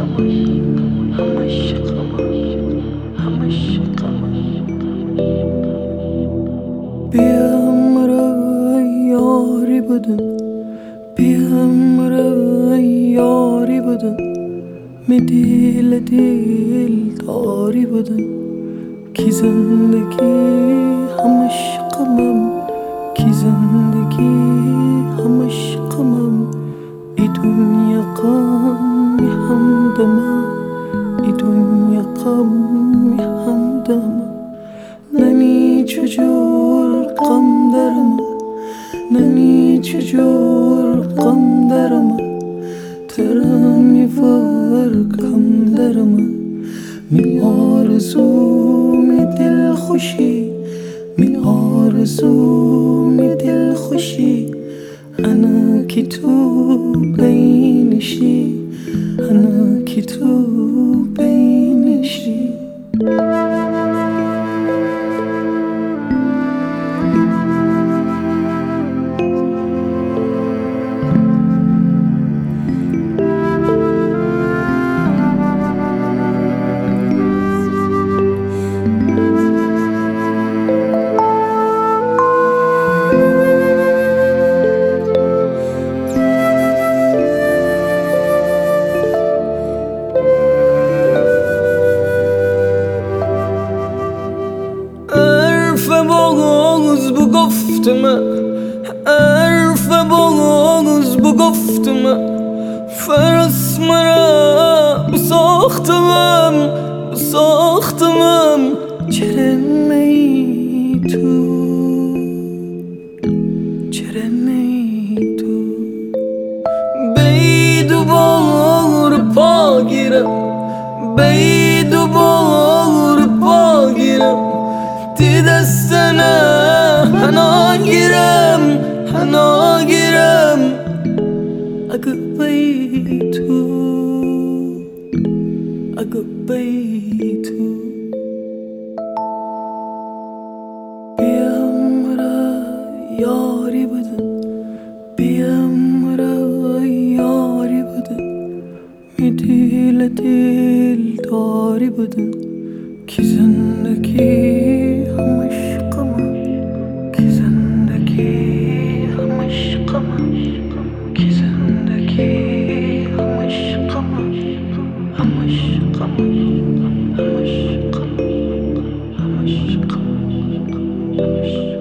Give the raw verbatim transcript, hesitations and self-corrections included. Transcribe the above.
عشقمم هم عشقمم هم عشقمم Bir ömre yâri budun Bir ömre yâri budun Mi dil dil dâri budun Ki zindagi ham aşkımım Ki zindagi ham aşkımım I dünya gami hamdama I dünya gami hamdama Nani çocur gam darma Nani çocur gam darma Terami var gam darma Mi arzu mi dil خوشی می آرزو می دل خوشی انا کی تو بینشی انا کی تو بینشی باز بو گفتم حرف باز بو گفتم فرس مرا بساختمم بساختمم چرا ای تو چرا ای تو بی دوباره پا گیرم بی دوباره پا گیرم دی دستنه حنا گیرم حنا گیرم اگه بی تو اگه بی تو بیام را یاری بدن بیام را یاری بدن می دیل دیل داری بدن کی زندگی هم عشقمم کی زندگی هم عشقمم کی زندگی هم عشقمم هم عشقمم هم عشقمم هم عشقمم